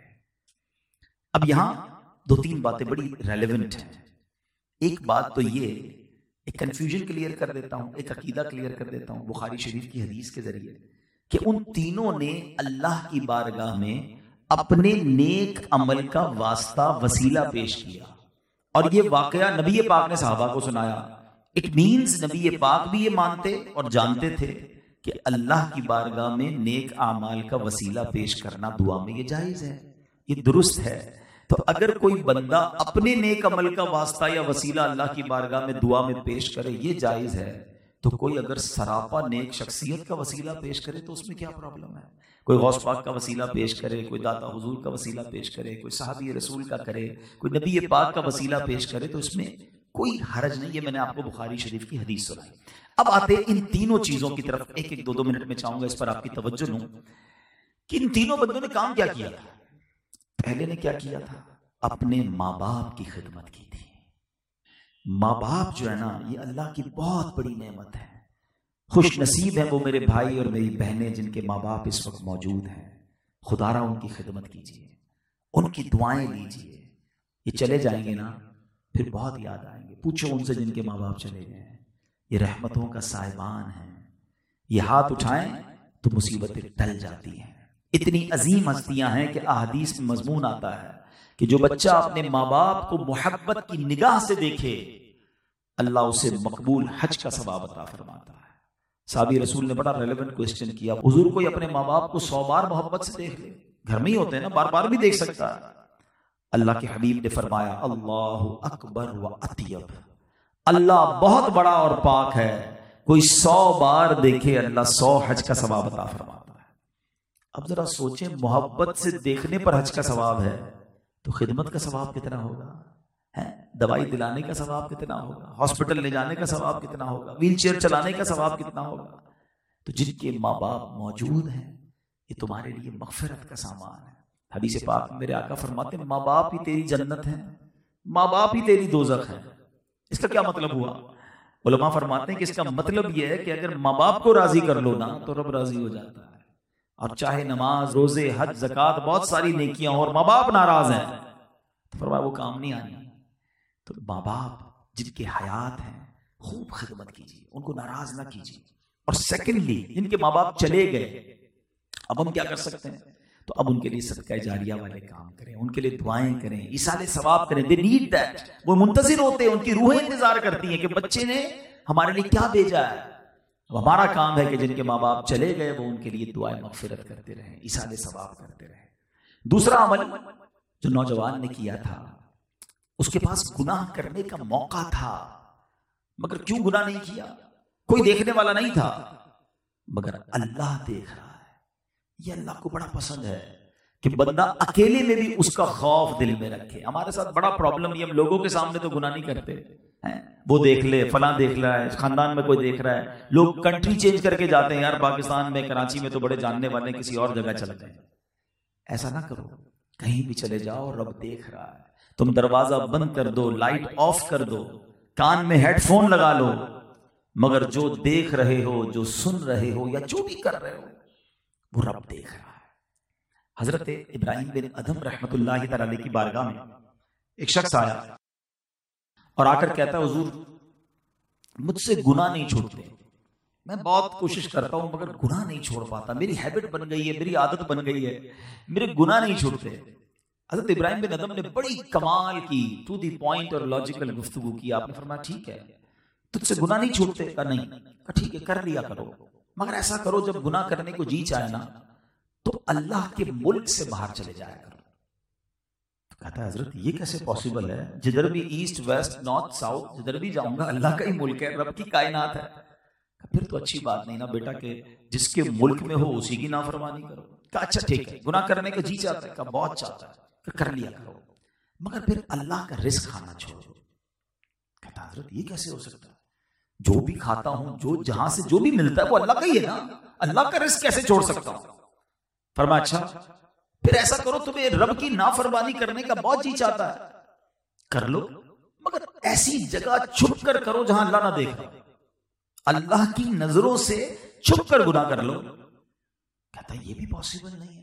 اب یہاں دو تین باتیں بڑی ریلیونٹ ہیں۔ ایک بات تو یہ ایک کنفیوژن کلیئر کر دیتا ہوں، ایک عقیدہ کلیئر کر دیتا ہوں بخاری شریف کی حدیث کے ذریعے، کہ ان تینوں نے اللہ کی بارگاہ میں اپنے نیک عمل کا واسطہ وسیلہ پیش کیا. اور یہ واقعہ نبی پاک نے صحابہ کو سنایا. اٹ مینز نبی پاک بھی یہ مانتے اور جانتے تھے کہ اللہ کی بارگاہ میں نیک اعمال کا وسیلہ پیش کرنا دعا میں یہ جائز ہے, یہ درست ہے. تو اگر کوئی بندہ اپنے نیک عمل کا واسطہ یا وسیلہ اللہ کی بارگاہ میں دعا میں پیش کرے یہ جائز ہے, تو کوئی اگر سراپا نیک شخصیت کا وسیلہ پیش کرے تو اس میں کیا پرابلم ہے؟ کوئی غوث پاک کا وسیلہ پیش کرے, کوئی داتا حضور کا وسیلہ پیش کرے, کوئی صحابی رسول کا کرے, کوئی نبی پاک کا وسیلہ پیش کرے, تو اس میں کوئی حرج نہیں. یہ میں نے آپ کو بخاری شریف کی حدیث سنائی. اب آتے ان تینوں چیزوں کی طرف, ایک ایک دو دو منٹ میں چاہوں گا اس پر آپ کی توجہ لوں کہ ان تینوں بندوں نے کام کیا کیا تھا. پہلے نے کیا کیا تھا؟ اپنے ماں باپ کی خدمت کی تھی. ماں باپ جو ہے نا یہ اللہ کی بہت بڑی نعمت ہے. خوش نصیب ہیں وہ میرے بھائی اور میری بہنیں جن کے ماں باپ اس وقت موجود ہیں. خدا را ان کی خدمت کیجیے, ان کی دعائیں لیجیے. یہ چلے جائیں گے نا پھر بہت یاد آئیں گے. پوچھو ان سے جن کے ماں باپ چلے گئے ہیں, یہ رحمتوں کا سائبان ہے. یہ ہاتھ اٹھائیں تو مصیبتیں ٹل جاتی ہیں. اتنی عظیم ہستیاں ہیں کہ احادیث میں مضمون آتا ہے کہ جو بچہ اپنے ماں باپ کو محبت کی نگاہ سے دیکھے اللہ اسے مقبول حج کا ثواب عطا فرماتا ہے. صحابی رسول نے بڑا ریلیونٹ کوسچن کیا, حضور کوئی اپنے ماں باپ کو سو بار محبت سے دیکھ لے, گھر میں ہی ہوتے ہیں نا, بار بار بھی دیکھ سکتا ہے. اللہ کے حبیب نے فرمایا اللہ اکبر و اطیب, اللہ بہت بڑا اور پاک ہے, کوئی سو بار دیکھے اللہ سو حج کا ثواب عطا فرماتا ہے. اب ذرا سوچیں, محبت سے دیکھنے پر حج کا ثواب ہے تو خدمت کا ثواب کتنا ہوگا, ہے دوائی دلانے کا ثواب کتنا ہوگا, ہاسپٹل لے جانے کا ثواب کتنا ہوگا, ویل چیئر چلانے کا ثواب کتنا ہوگا. تو جن کے ماں باپ موجود ہیں یہ تمہارے لیے مغفرت کا سامان ہے. حدیث پاک میرے آقا فرماتے ہیں ماں باپ ہی تیری جنت ہے, ماں باپ ہی تیری دوزخ ہے. اس کا کیا مطلب ہوا؟ علماء فرماتے ہیں کہ اس کا مطلب یہ ہے کہ اگر ماں باپ کو راضی کر لو نا تو رب راضی ہو جاتا ہے. اور چاہے نماز, روزے, حج, زکوٰۃ, بہت ساری نیکیاں اور ماں باپ ناراض ہیں تو فرمایا وہ کام نہیں آنی. تو ماں باپ جن کے حیات ہیں خوب خدمت کیجیے, ان کو ناراض نہ کیجیے. اور سیکنڈلی جن کے ماں باپ چلے گئے اب ہم کیا کر سکتے ہیں؟ تو اب ان کے لیے صدقہ جاریہ والے کام کریں, ان کے لیے دعائیں کریں, ایصال ثواب کریں. They need that. وہ منتظر ہوتے ہیں, ان کی روحیں انتظار کرتی ہیں کہ بچے نے ہمارے لیے کیا بھیجا ہے. ہمارا کام ہے کہ جن کے ماں باپ چلے گئے وہ ان کے لیے دعائیں مغفرت کرتے رہیں, ایصال ثواب کرتے رہیں. دوسرا عمل جو نوجوان نے کیا تھا, اس کے پاس گناہ کرنے کا موقع تھا مگر کیوں گناہ نہیں کیا؟ کوئی دیکھنے والا نہیں تھا مگر اللہ دیکھ رہا ہے. یہ اللہ کو بڑا پسند ہے کہ بندہ اکیلے میں بھی اس کا خوف دل میں رکھے. ہمارے ساتھ بڑا پرابلم یہ, ہم لوگوں کے سامنے تو گناہ نہیں کرتے ہیں, وہ دیکھ لے, فلاں دیکھ رہا ہے, خاندان میں کوئی دیکھ رہا ہے, لوگ کنٹری چینج کر کے جاتے ہیں, یار پاکستان میں کراچی میں تو بڑے جاننے والے کسی اور جگہ چلتے ہیں. ایسا نہ کرو, کہیں بھی چلے جاؤ رب دیکھ رہا ہے. تم دروازہ بند کر دو, لائٹ آف کر دو, کان میں ہیڈ فون لگا لو, مگر جو دیکھ رہے ہو, جو سن رہے ہو یا جو بھی کر رہے ہو وہ رب دیکھ رہا ہے. حضرت ابراہیم بن ادھم رحمت اللہ تعالی علیہ کی بارگاہ میں ایک شخص آیا اور آ کر کہتا ہے حضور مجھ سے گناہ نہیں چھوٹتے, میں بہت کوشش کرتا ہوں مگر گناہ نہیں چھوڑ پاتا, میری ہیبٹ بن گئی ہے, میری عادت بن گئی ہے, میرے گناہ نہیں چھوٹتے. حضرت ابراہیم بن ادھم نے بڑی کمال کی, ٹو دی پوائنٹ اور لاجیکل گفتگو کی. آپ نے فرمایا ٹھیک ہے تجھ سے گناہ نہیں چھوٹتے؟ کہا نہیں. کہا ٹھیک ہے کر لیا کرو, مگر ایسا کرو جب گناہ کرنے کو جی چاہے نا تو اللہ کے ملک سے باہر چلے جایا کرو. کہتا ہے حضرت یہ کیسے پاسبل ہے, جدھر بھی ایسٹ ویسٹ نارتھ ساؤتھ جدھر بھی جاؤں گا اللہ کا ہی ملک ہے, رب کی کائنات ہے. پھر تو اچھی بات نہیں نا بیٹا کہ جس کے ملک میں ہو اسی کی نافرمانی کرو. کہا اچھا ٹھیک ہے, گناہ کرنے کا جی چاہتا ہے؟ کہا بہت چاہتا ہے. کہ کر لیا کرو مگر پھر اللہ کا رزق کھانا چھوڑو. کہتا حضرت یہ کیسے ہو سکتا ہے, جو بھی کھاتا ہوں, جو جہاں سے جو بھی ملتا ہے وہ اللہ کا ہی ہے نا, اللہ کا رزق کیسے چھوڑ سکتا ہوں؟ فرمایا اچھا پھر ایسا کرو, تمہیں رب کی نافرمانی کرنے کا بہت جی چاہتا ہے, کر لو مگر ایسی جگہ چھپ کر کرو جہاں اللہ نہ دیکھے, اللہ کی نظروں سے چھپ کر گناہ کر لو. کہتا یہ بھی پاسبل نہیں ہے.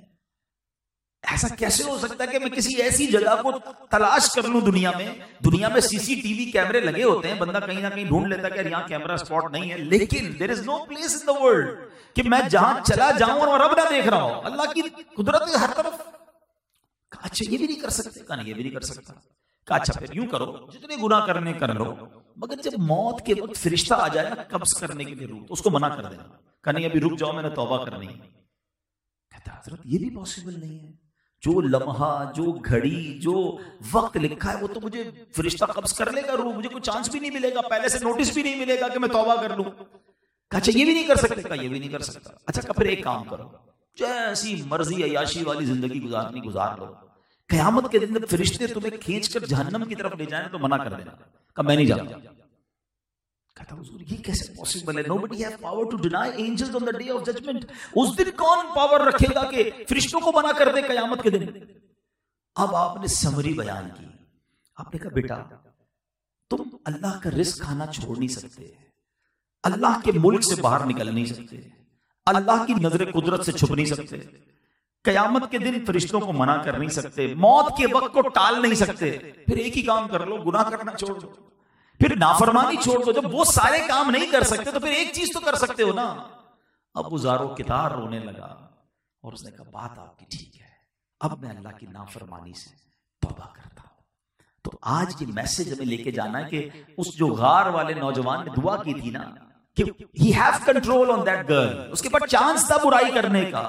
ایسا کیسے ہو سکتا ہے کہ میں کسی ایسی جگہ کو تلاش کر لوں دنیا میں, دنیا میں سی سی ٹی وی کیمرے لگے ہوتے ہیں, بندہ کہیں نہ کہیں ڈھونڈ لیتا ہے کہ یہاں کیمرہ سپاٹ نہیں ہے, لیکن there is no place in the world کہ میں جہاں چلا جاؤں اور رب نہ دیکھ رہا ہوں. اللہ کی قدرت ہے ہر طرف, اچھا یہ بھی نہیں کر سکتے؟ کہا نہیں یہ بھی نہیں کر سکتا. کہا اچھا پھر یوں کرو جتنے گناہ کرنے کر لو، مگر جب موت کے وقت فرشتہ آ جائے نا قبض کرنے کے لیے روح، تو اس کو منع کر دینا. کہا نہیں ابھی رک جاؤ میں نے توبہ کرنی ہے. کہتا حضرت یہ بھی پاسبل نہیں ہے، جو لمحہ جو گھڑی جو وقت لکھا ہے وہ تو مجھے فرشتہ قبض کر لے گا روح، مجھے کوئی چانس بھی نہیں ملے گا، پہلے سے نوٹس بھی نہیں ملے گا کہ میں توبہ کر لوں. کہا اچھا یہ بھی نہیں کر سکتے؟ کہا یہ بھی نہیں کر سکتا. اچھا کہ پھر ایک کام کرو، جیسی مرضی عیاشی والی زندگی گزارنی گزار لو، قیامت کے دن فرشتے تمہیں کھینچ کر جہنم کی طرف لے جائیں تو منع کر دینا. کہ میں نہیں جاتا. کہتا حضور یہ کیسے پاسبل ہے؟ nobody has power to deny angels on the day of judgment. اس دن کون پاور رکھے گا کہ فرشتوں کو منع کر دے قیامت کے دن؟ اب آپ نے سمری بیان کی. آپ نے کہا بیٹا تم اللہ کا رزق کھانا چھوڑ نہیں سکتے، اللہ کے ملک سے باہر نکل نہیں سکتے، اللہ کی نظر قدرت سے چھپ نہیں سکتے، قیامت کے دن فرشتوں کو منع کر نہیں سکتے، موت کے وقت کو ٹال نہیں سکتے. پھر ایک ہی کام کر لو، گناہ کرنا چھوڑ دو، پھر نافرمانی چھوڑ دو. جب وہ سارے کام نہیں کر سکتے تو پھر ایک چیز تو کر سکتے ہو نا. اب وہ زارو کتار رونے لگا اور اس نے کہا بات آپ کی ٹھیک ہے، اب میں اللہ کی نافرمانی سے توبہ کرتا ہوں. تو آج یہ میسج ہمیں لے کے جانا ہے کہ اس جو غار والے نوجوان نے دعا کی تھی نا کہ he have control on that girl، اس کے پاس چانس تھا برائی کرنے کا،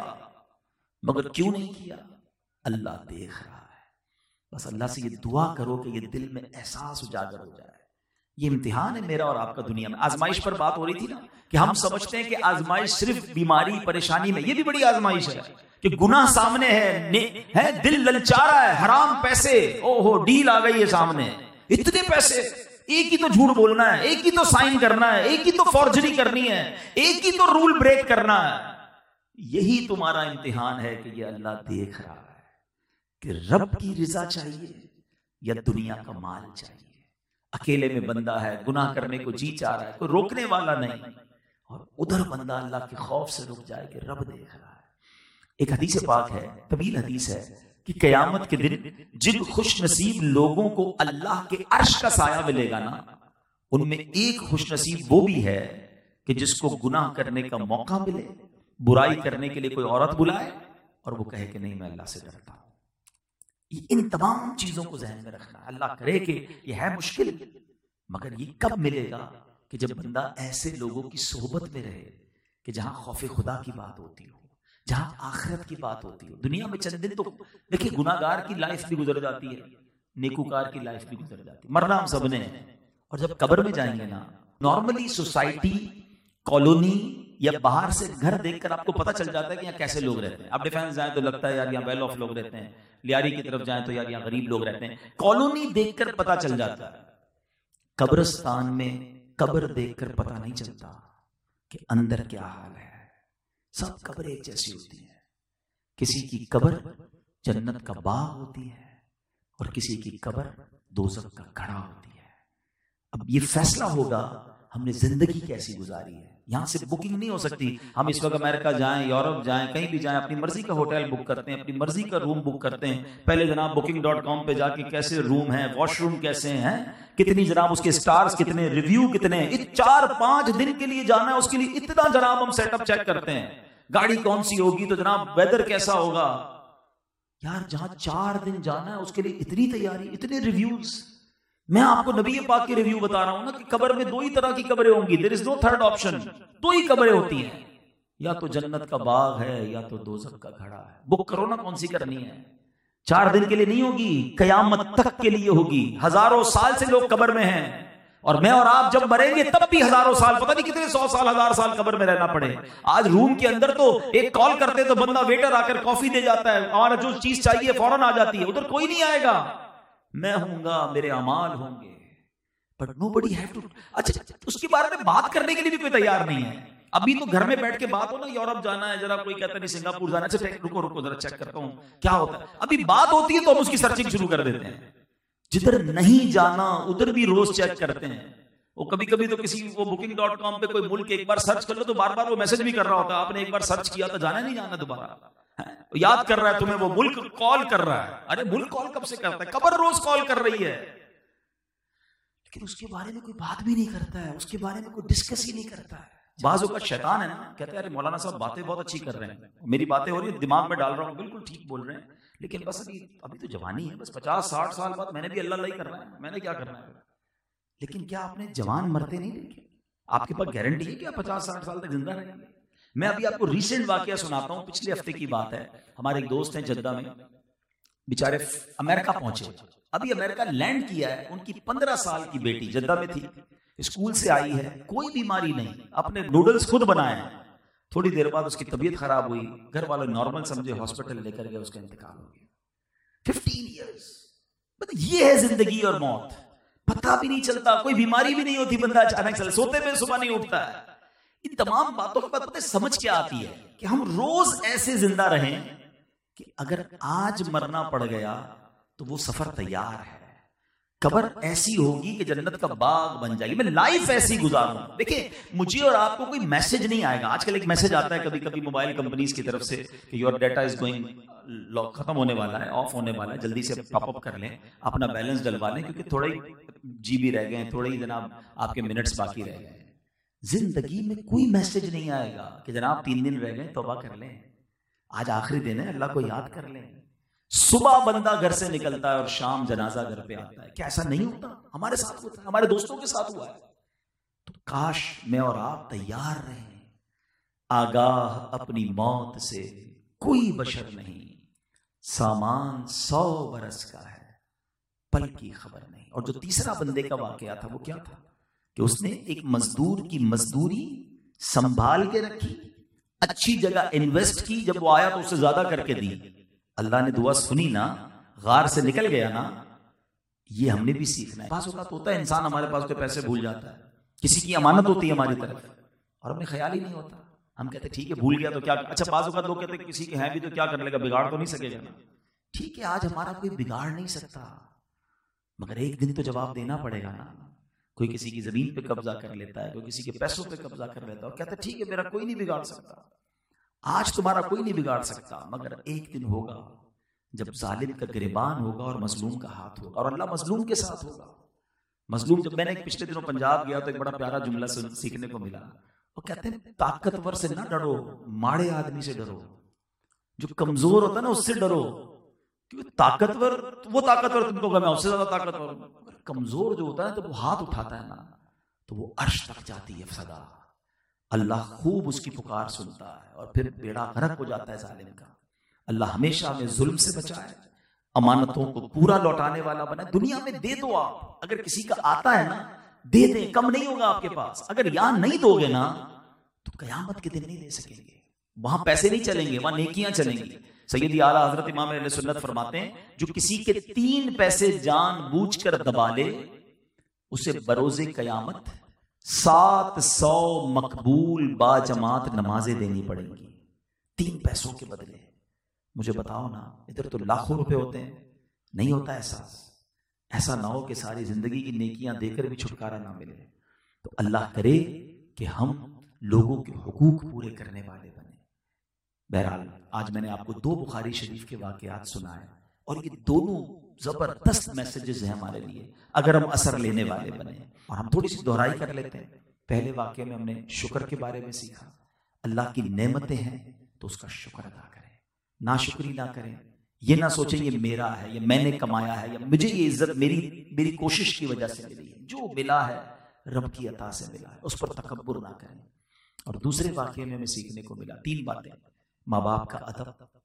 مگر کیوں نہیں کیا؟ اللہ دیکھ رہا ہے. بس اللہ سے یہ دعا کرو کہ یہ دل میں احساس اجاگر ہو جائے. یہ امتحان ہے میرا اور آپ کا دنیا میں. آزمائش پر بات ہو رہی تھی نا کہ ہم سمجھتے ہیں کہ آزمائش صرف بیماری پریشانی میں، یہ بھی بڑی آزمائش ہے کہ گناہ سامنے ہے، ہے دل للچا رہا ہے، حرام پیسے، او ہو ڈیل آ گئی ہے سامنے، اتنے پیسے، ایک ہی تو جھوٹ بولنا ہے، ایک ہی تو سائن کرنا ہے، ایک ہی تو فورجری کرنی ہے، ایک ہی تو رول بریک کرنا ہے. یہی تمہارا امتحان ہے کہ یہ اللہ دیکھ رہا ہے کہ رب کی رضا چاہیے یا دنیا کا مال چاہیے. اکیلے میں بندہ ہے، گناہ کرنے کو جی چاہ رہا ہے، کوئی روکنے والا نہیں، اور ادھر بندہ اللہ کے خوف سے رک جائے کہ رب دیکھ رہا ہے. ایک حدیث پاک ہے، طویل حدیث ہے، کہ قیامت کے دن جن خوش نصیب لوگوں کو اللہ کے عرش کا سایہ ملے گا نا، ان میں ایک خوش نصیب وہ بھی ہے کہ جس کو گناہ کرنے کا موقع ملے، برائی کرنے کے لیے کوئی عورت بلائے اور وہ کہے کہ نہیں میں اللہ سے ڈرتا ہوں. ان تمام چیزوں کو ذہن میں رکھنا. اللہ کرے کہ یہ ہے مشکل، مگر یہ کب ملے گا؟ کہ جب بندہ ایسے لوگوں کی صحبت میں رہے کہ جہاں خوف خدا کی بات ہوتی ہو، جہاں آخرت کی بات ہوتی ہو. دنیا میں چند دن تو دیکھیں گناہ گار کی لائف بھی گزر جاتی ہے، نیکوکار کی لائف بھی گزر جاتی ہے، مرنا ہم سب نے. اور جب قبر میں جائیں گے نا، نارملی سوسائٹی، کالونی یا باہر سے گھر دیکھ کر آپ کو پتہ چل جاتا ہے کہ یہاں کیسے لوگ رہتے ہیں. آپ ڈیفینس جائیں تو لگتا ہے یار یہاں ویل آف لوگ رہتے ہیں، لیاری کی طرف جائیں تو یار یہاں غریب لوگ رہتے ہیں. کالونی دیکھ کر پتہ چل جاتا ہے. قبرستان میں قبر دیکھ کر پتہ نہیں چلتا کہ اندر کیا حال ہے. سب قبریں ایک جیسی ہوتی ہیں. کسی کی قبر جنت کا باغ ہوتی ہے اور کسی کی قبر دوزخ کا گڑھا ہوتی ہے. اب یہ فیصلہ ہوگا ہم نے زندگی کیسی گزاری ہے. یہاں سے بکنگ نہیں ہو سکتی. ہم اس وقت امریکہ جائیں، یورپ جائیں، کہیں بھی جائیں، اپنی مرضی کا ہوٹل بک کرتے ہیں، اپنی مرضی کا روم بک کرتے ہیں. پہلے جناب بکنگ ڈاٹ کام پہ جا کے کیسے روم ہیں، واش روم کیسے ہیں، کتنی جناب اس کے سٹارز کتنے، ریویو کتنے، چار پانچ دن کے لیے جانا ہے اس کے لیے اتنا جناب ہم سیٹ اپ چیک کرتے ہیں. گاڑی کون سی ہوگی تو جناب ویدر کیسا ہوگا. یار جہاں چار دن جانا ہے اس کے لیے اتنی تیاری، اتنے ریویوز. میں آپ کو نبی پاک کے ریویو بتا رہا ہوں نا کہ قبر میں دو ہی طرح کی قبریں ہوں گی. دیر از نو تھرڈ آپشن. دو ہی قبریں ہوتی ہیں، یا تو جنت کا باغ ہے یا تو دوزخ کا گھڑا ہے. بک کرو نا کون سی کرنی ہے. چار دن کے لیے نہیں ہوگی، قیامت تک کے لیے ہوگی. ہزاروں سال سے لوگ قبر میں ہیں، اور میں اور آپ جب مریں گے تب بھی ہزاروں سال، پتہ نہیں کتنے سو سال ہزار سال قبر میں رہنا پڑے. آج روم کے اندر تو ایک کال کرتے تو بندہ ویٹر آ کر کافی دے جاتا ہے اور جو چیز چاہیے فوراً آ جاتی ہے. ادھر کوئی نہیں آئے گا. میں ہوں گا، میرے اعمال ہوں گے، بٹ nobody have to. اچھا اس کے بارے میں بات کرنے کے لیے بھی کوئی تیار نہیں ہے. ابھی تو گھر میں بیٹھ کے بات ہو نا، یورپ جانا ہے ذرا، کوئی کہتا نہیں سنگاپور جانا ہے، اچھا رکو رکو ذرا چیک کرتا ہوں کیا ہوتا ہے. ابھی بات ہوتی ہے تو ہم اس کی سرچنگ شروع کر دیتے ہیں. جدھر نہیں جانا ادھر بھی روز چیک کرتے ہیں. وہ کبھی کبھی تو کسی وہ بکنگ ڈاٹ کام پہ کوئی ملک ایک بار سرچ کر لو تو بار بار وہ میسج بھی کر رہا ہوتا ہے آپ نے ایک بار سرچ کیا تو جانا نہیں جانا دوبارہ. یاد کر رہا ہے تمہیں، وہ ملک کال کر رہا ہے. ارے ملک کال کب سے کرتا ہے؟ قبر روز کال کر رہی ہے، لیکن اس کے بارے میں کوئی بات بھی نہیں کرتا ہے، اس کے بارے میں کوئی ڈسکس ہی نہیں کرتا ہے. بعض اوقات شیطان ہے نا، کہتے ہیں ارے مولانا صاحب باتیں بہت اچھی کر رہے ہیں، میری باتیں ہو رہی ہیں، دماغ میں ڈال رہا ہوں، بالکل ٹھیک بول رہے ہیں، لیکن بس ابھی ابھی تو جوانی ہے، بس پچاس ساٹھ سال بعد میں نے بھی اللہ اللہ ہی کرنا ہے، میں نے کیا کرنا ہے. لیکن کیا آپ نے جوان مرتے نہیں دیکھے؟ آپ کے پاس گارنٹی ہے کہ آپ پچاس ساٹھ سال تک زندہ رہیں گے؟ میں ابھی آپ کو ریسنٹ واقعہ سناتا ہوں، پچھلے ہفتے کی بات ہے. ہمارے ایک دوست ہیں جدہ میں، بیچارے امریکہ پہنچے، ابھی امریکہ لینڈ کیا ہے. ان کی پندرہ سال کی بیٹی جدہ میں تھی، اسکول سے آئی ہے، کوئی بیماری نہیں، اپنے نوڈلز خود بنائے ہیں. تھوڑی دیر بعد اس کی طبیعت خراب ہوئی، گھر والے نارمل سمجھے، ہاسپٹل لے کر گئے، اس کا انتقال ہو گیا. Fifteen years. یہ ہے زندگی اور موت، پتہ بھی نہیں چلتا، کوئی بیماری بھی نہیں ہوتی، بندہ اچانک سے سوتے میں صبح نہیں اٹھتا ہے. ان تمام باتوں کے بعد پتہ سمجھ کیا آتی ہے کہ ہم روز ایسے زندہ رہیں کہ اگر آج مرنا پڑ گیا تو وہ سفر تیار ہے. قبر ایسی ہوگی کہ جنت کا باغ بن جائے گی. میں لائف ایسی گزاروں. دیکھیں مجھے اور آپ کو کوئی میسج نہیں آئے گا. آج کل ایک میسج آتا ہے کبھی کبھی موبائل کمپنیز کی طرف سے کہ یور ڈیٹا از گوئنگ، ختم ہونے والا ہے، آف ہونے والا ہے، جلدی سے ٹاپ اپ کر لیں، اپنا بیلنس ڈلوا لیں، کیونکہ تھوڑے جی بی رہ گئے ہیں، تھوڑے ہی جناب آپ کے منٹس باقی رہ گئے ہیں. زندگی میں کوئی میسج نہیں آئے گا کہ جناب تین دن رہ گئے، توبہ کر لیں، آج آخری دن ہے، اللہ کو یاد کر لیں. صبح بندہ گھر سے نکلتا ہے اور شام جنازہ گھر پہ آتا ہے. کیا ایسا نہیں ہوتا؟ ہمارے ساتھ ہوتا ہے، ہمارے دوستوں کے ساتھ ہوا ہے. تو کاش میں اور آپ تیار رہیں. آگاہ اپنی موت سے کوئی بشر نہیں، سامان سو برس کا ہے، پل کی خبر نہیں. اور جو تیسرا بندے کا واقعہ تھا وہ کیا تھا کہ اس نے ایک مزدور کی مزدوری سنبھال کے رکھی، اچھی جگہ انویسٹ کی، جب وہ آیا تو اسے زیادہ کر کے دی. اللہ نے دعا سنی نا، غار سے نکل گیا نا. یہ ہم نے بھی سیکھنا ہے. بعض اوقات ہوتا ہے انسان ہمارے پاس تو پیسے بھول جاتا ہے، کسی کی امانت ہوتی ہے ہماری طرف اور ہمیں خیال ہی نہیں ہوتا. ہم کہتے ہیں ٹھیک ہے بھول گیا تو کیا. اچھا بعض اوقات لوگ کہتے ہیں کسی کے ہیں بھی تو کیا کر لے گا، بگاڑ تو نہیں سکے گا نا. ٹھیک ہے آج ہمارا کوئی بگاڑ نہیں سکتا، مگر ایک دن تو جواب دینا پڑے گا نا. کوئی کسی کی زمین پہ قبضہ کر لیتا ہے، کوئی کسی کے پیسوں پہ قبضہ کر لیتا ہے اور کہتا ہے ٹھیک ہے میرا کوئی نہیں بگاڑ سکتا. آج تمہارا کوئی نہیں بگاڑ سکتا، مگر ایک دن ہوگا جب ظالم کا گریبان ہوگا اور مظلوم کا ہاتھ ہوگا، اور اللہ مظلوم کے ساتھ ہوگا. مظلوم جب میں نے پچھلے دنوں پنجاب گیا تو ایک بڑا پیارا جملہ سیکھنے کو ملا. وہ کہتے ہیں طاقتور سے نہ ڈرو، ماڑے آدمی سے ڈرو. جو کمزور ہوتا ہے نا اس سے ڈرو، کیونکہ طاقتور وہ طاقتور تم کو میں اس سے زیادہ طاقتور ہوں. کمزور جو ہوتا ہے تو وہ ہاتھ اٹھاتا ہے نا تو وہ عرش تک جاتی ہے صدا. اللہ خوب اس کی پکار سنتا ہے اور پھر بیڑا غرق ہو جاتا ہے ظالم کا. اللہ ہمیشہ ہمیں ظلم سے بچائے، امانتوں کو پورا لوٹانے والا بنائے. دنیا میں دے دو آپ، اگر کسی کا آتا ہے نا دے دیں، کم نہیں ہوگا آپ کے پاس. اگر یہاں نہیں دو گے نا تو قیامت کے دن نہیں دے سکیں گے. وہاں پیسے نہیں چلیں گے، وہاں نیکیاں چلیں گی. سیدی اعلیٰ حضرت امام اہل سنت فرماتے ہیں جو کسی کے تین پیسے جان بوجھ کر دبا لے اسے بروز قیامت سات سو مقبول با جماعت نمازیں دینی پڑیں گی تین پیسوں کے بدلے. مجھے بتاؤ نا، ادھر تو لاکھوں روپے ہوتے ہیں، نہیں ہوتا احساس. ایسا نہ ہو کہ ساری زندگی کی نیکیاں دے کر بھی چھٹکارا نہ ملے. تو اللہ کرے کہ ہم لوگوں کے حقوق پورے کرنے والے بنے. بہرحال آج میں نے آپ کو دو بخاری شریف کے واقعات سنائے اور یہ دونوں زبردست میسیجز ہیں ہمارے لیے اگر ہم اثر لینے والے بنے. اور ہم تھوڑی سی دہرائی کر لیتے ہیں. پہلے واقعے میں ہم نے شکر کے بارے میں سیکھا. اللہ کی نعمتیں ہیں تو اس کا شکر ادا کریں، ناشکری نہ کریں. یہ نہ سوچیں یہ میرا ہے، یہ میں نے کمایا ہے، یا مجھے یہ عزت میری میری کوشش کی وجہ سے ملی ہے. جو ملا ہے رب کی عطا سے ملا ہے، اس پر تکبر نہ کریں. اور دوسرے واقعے میں ہمیں سیکھنے کو ملا تین باتیں: ماں باپ کا ادب،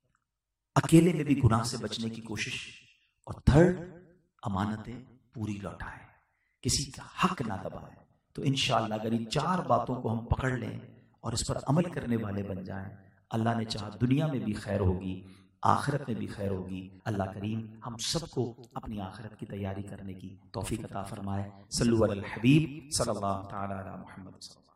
اکیلے میں بھی گناہ سے بچنے کی کوشش، اور تھرڈ امانتیں پوری لوٹائیں، کسی کا حق نہ دبائیں. تو انشاءاللہ اگر ان چار باتوں کو ہم پکڑ لیں اور اس پر عمل کرنے والے بن جائیں، اللہ نے چاہا دنیا میں بھی خیر ہوگی، آخرت میں بھی خیر ہوگی. اللہ کریم ہم سب کو اپنی آخرت کی تیاری کرنے کی توفیق عطا فرمائے. صلو علی الحبیب صلی اللہ تعالی علی محمد صلی اللہ.